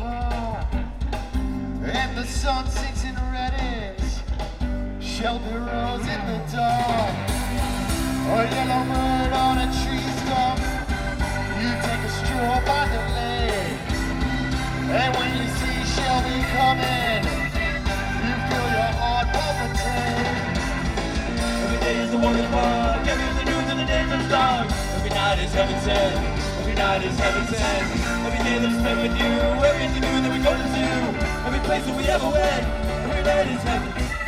apart, and the sun sinks in reddish. Shelby rose in the dark, a yellow bird on a tree stump. You take a stroll by the lake, and when you see Shelby coming, you feel your heart palpitate. Every day is the warrior park, every the news and the days of dark. Every night is heaven sent, every night is heaven sent. Every day that I spent with you, everything new that we go to do, every place that we ever went, every night is heaven.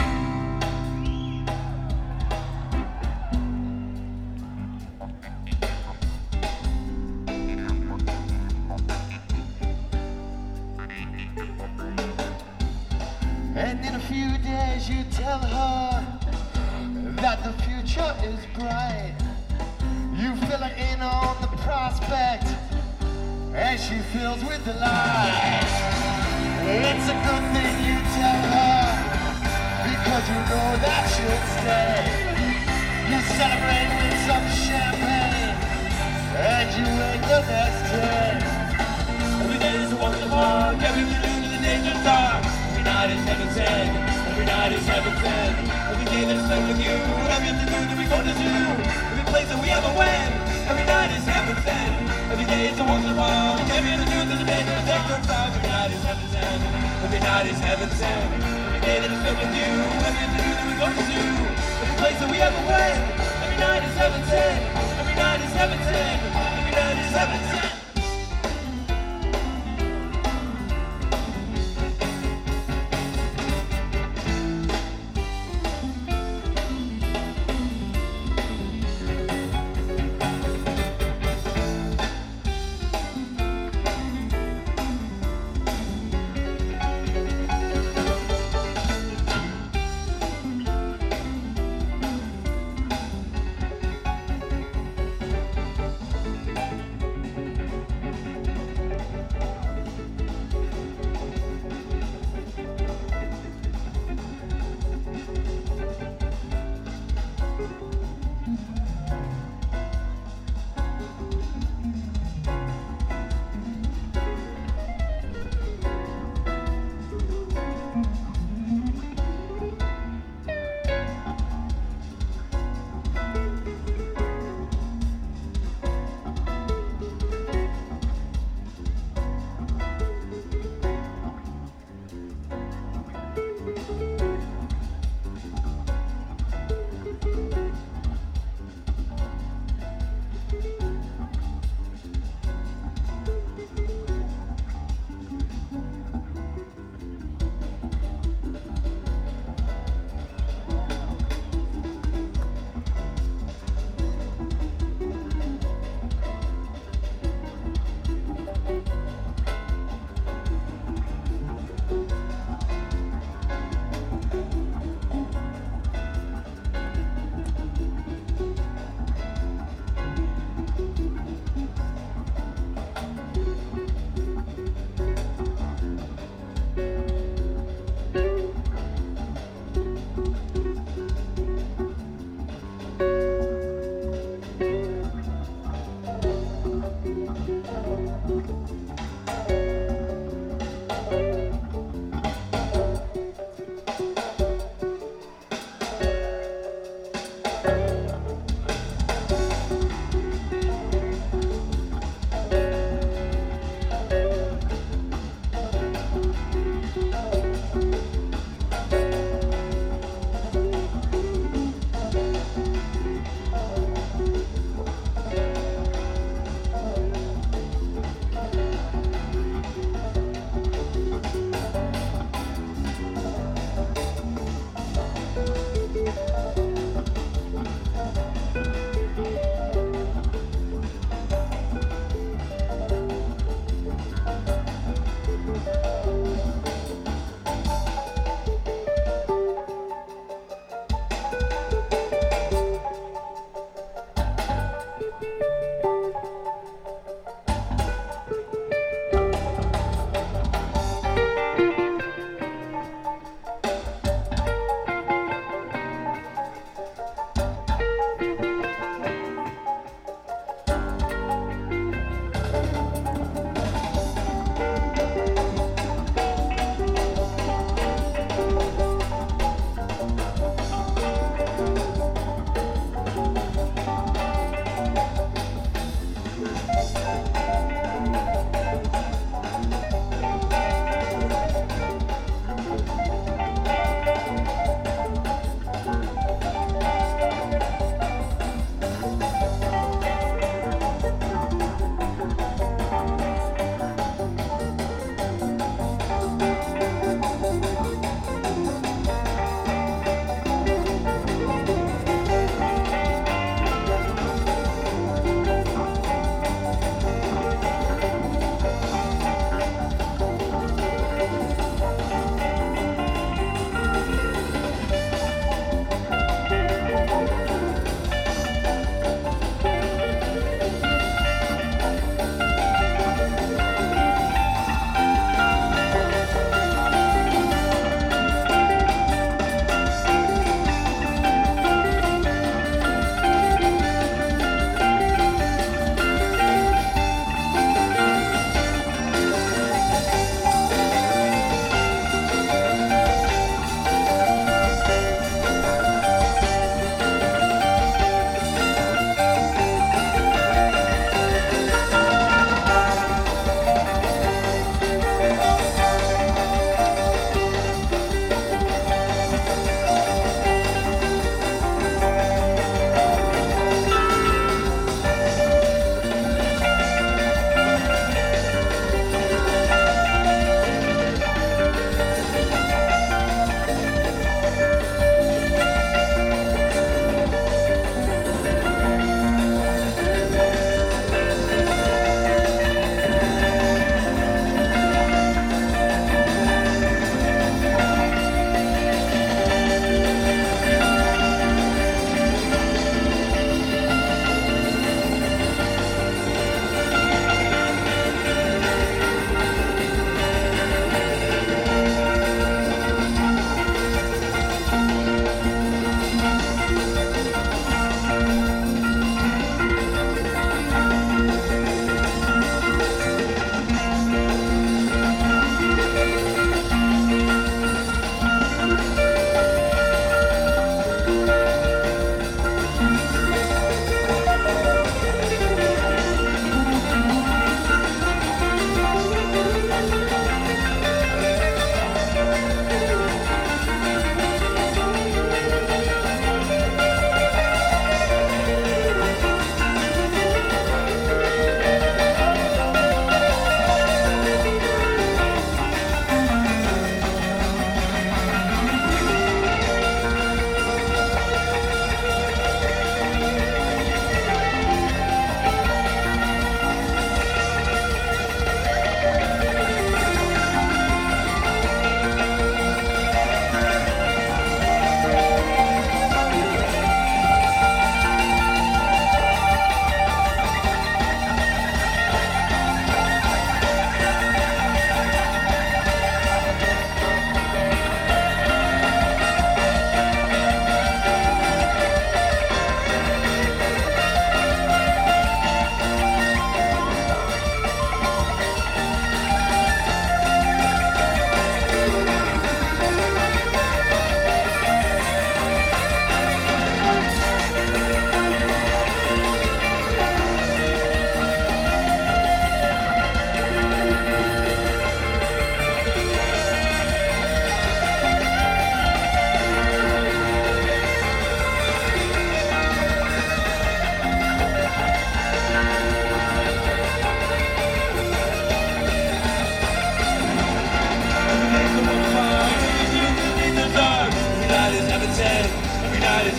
And in a few days you tell her that the future is bright. You fill her in on the prospect, and she fills with delight. It's a good thing you tell her, because you know that she'll stay. You celebrate with some champagne, and you wake the next day. Every day is a walk in the park, every the news and the days of dark. Every night is heaven sent, every night is heaven sent. Every day that I spent with you, everything new that we go to do, every place that we ever went, every night is heaven sent. Every day is a walk in the park, every the news and the days of dark. Every night is heaven sent, every night is heaven sent. Every day that I spent with you, everything new that we go to do, every place that we ever went, every night is heaven sent, every night is heaven sent, every night is heaven sent.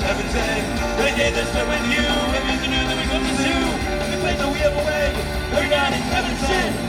heaven sent. Every day that's spent with you, every afternoon that we come to zoo. Every place that we ever went, every night is heaven sent.